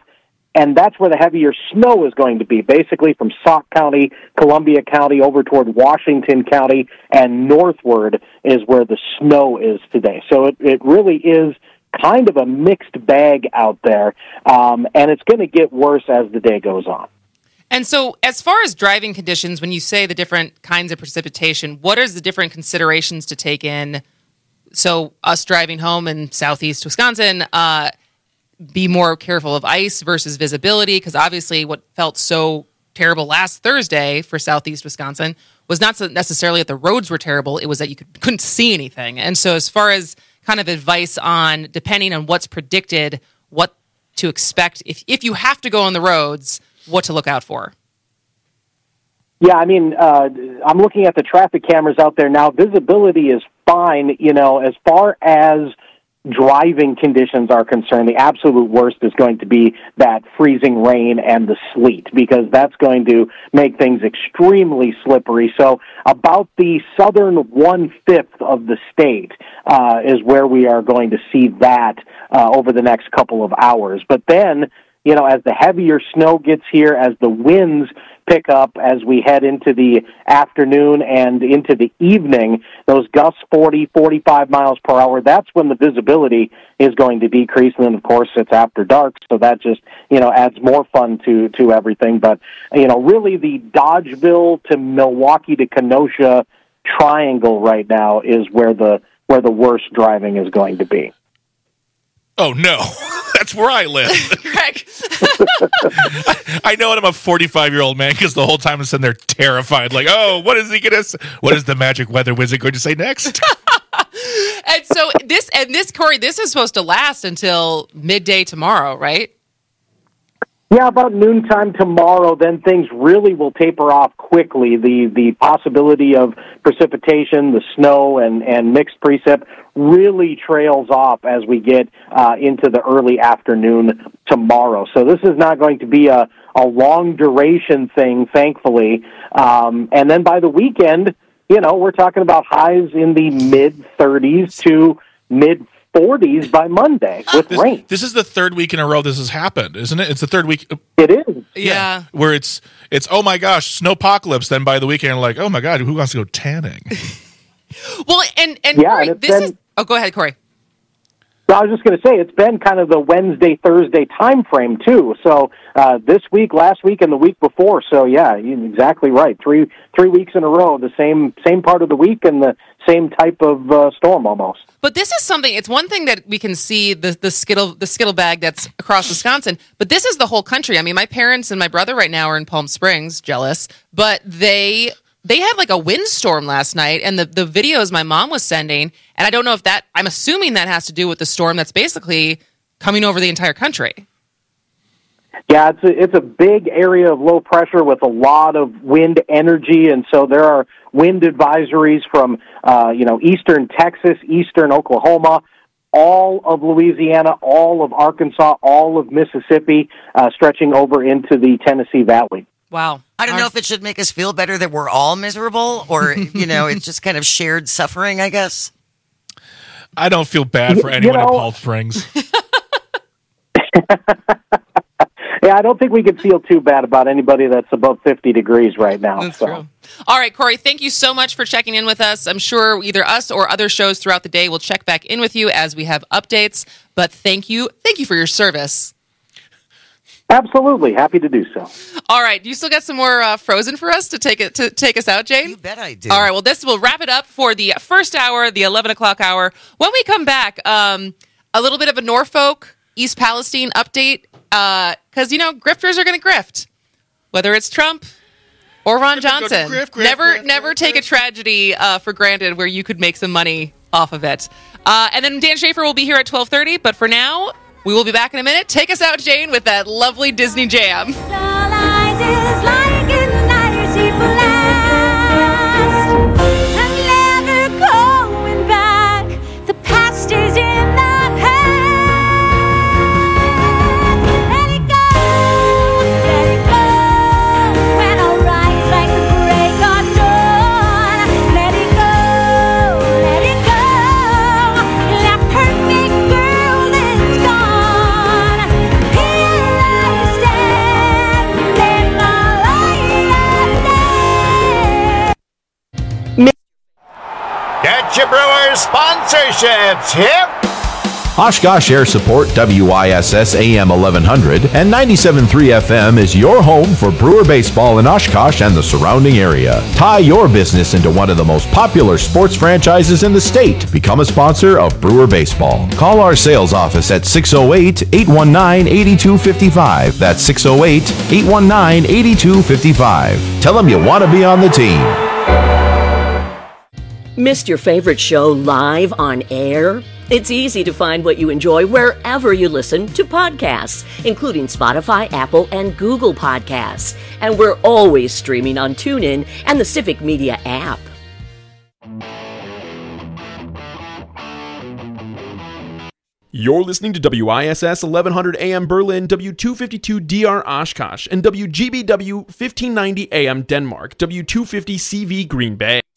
And that's where the heavier snow is going to be, basically from Sauk County, Columbia County, over toward Washington County, and northward is where the snow is today. So it really is kind of a mixed bag out there, and it's going to get worse as the day goes on. And so as far as driving conditions, when you say the different kinds of precipitation, what are the different considerations to take in? So us driving home in southeast Wisconsin, be more careful of ice versus visibility, because obviously what felt so terrible last Thursday for southeast Wisconsin was not so necessarily that the roads were terrible, it was that you couldn't see anything. And so as far as kind of advice on, depending on what's predicted, what to expect, if you have to go on the roads, what to look out for. Yeah, I mean, I'm looking at the traffic cameras out there now. Visibility is fine, as far as driving conditions are concerned. The absolute worst is going to be that freezing rain and the sleet, because that's going to make things extremely slippery. So about the southern 1/5 of the state is where we are going to see that over the next couple of hours. But then, as the heavier snow gets here, as the winds pick up as we head into the afternoon and into the evening, those gusts 40, 45 miles per hour, that's when the visibility is going to decrease. And then, of course, it's after dark, so that just, adds more fun to everything. But, really the Dodgeville to Milwaukee to Kenosha triangle right now is where the worst driving is going to be. Oh, no. That's where I live. Greg. I know it. I'm a 45-year-old man because the whole time I'm sitting there terrified, like, oh, what is the magic weather wizard going to say next? And so this, Corey, this is supposed to last until midday tomorrow, right? Yeah, about noontime tomorrow, then things really will taper off quickly. The possibility of precipitation, the snow, and mixed precip really trails off as we get into the early afternoon tomorrow. So this is not going to be a long duration thing, thankfully. And then by the weekend, we're talking about highs in the mid-30s to mid-40s by Monday with rain. This is the third week in a row this has happened, isn't it? It's the third week. It is. Yeah. Where it's oh my gosh, snowpocalypse. Then by the weekend, like, oh my God, who wants to go tanning? Well, and yeah, Corey, and this is... Oh, go ahead, Corey. Well, I was just going to say, it's been kind of the Wednesday, Thursday time frame, too. So this week, last week, and the week before. So, yeah, you're exactly right. Three weeks in a row, the same part of the week and the same type of storm almost. But this is something, it's one thing that we can see the skittle bag that's across Wisconsin, but this is the whole country. I mean, my parents and my brother right now are in Palm Springs, jealous, but they had like a windstorm last night, and the videos my mom was sending, and I don't know if that, I'm assuming that has to do with the storm that's basically coming over the entire country. Yeah, it's a big area of low pressure with a lot of wind energy, and so there are wind advisories from eastern Texas, eastern Oklahoma, all of Louisiana, all of Arkansas, all of Mississippi, stretching over into the Tennessee Valley. Wow. I don't know if it should make us feel better that we're all miserable, or, it's just kind of shared suffering, I guess. I don't feel bad for anyone in Palm Springs. Yeah, I don't think we could feel too bad about anybody that's above 50 degrees right now. That's true. All right, Corey, thank you so much for checking in with us. I'm sure either us or other shows throughout the day will check back in with you as we have updates. But thank you for your service. Absolutely. Happy to do so. All right. You still got some more Frozen for us to take us out, Jane? You bet I do. All right. Well, this will wrap it up for the first hour, the 11 o'clock hour. When we come back, a little bit of a Norfolk, East Palestine update, because, grifters are going to grift, whether it's Trump or Ron Johnson. Never take a tragedy for granted where you could make some money off of it. And then Dan Schaefer will be here at 12:30, but for now... we will be back in a minute. Take us out, Jane, with that lovely Disney jam. Stay your Brewers sponsorships. Hip! Oshkosh Air Support, WISS AM 1100 and 97.3 FM is your home for Brewer baseball in Oshkosh and the surrounding area. Tie your business into one of the most popular sports franchises in the state. Become a sponsor of Brewer baseball. Call our sales office at 608-819-8255. That's 608-819-8255. Tell them you want to be on the team. Missed your favorite show live on air? It's easy to find what you enjoy wherever you listen to podcasts, including Spotify, Apple, and Google Podcasts. And we're always streaming on TuneIn and the Civic Media app. You're listening to WISS 1100 AM Berlin, W252 DR Oshkosh, and WGBW 1590 AM Denmark, W250 CV Green Bay.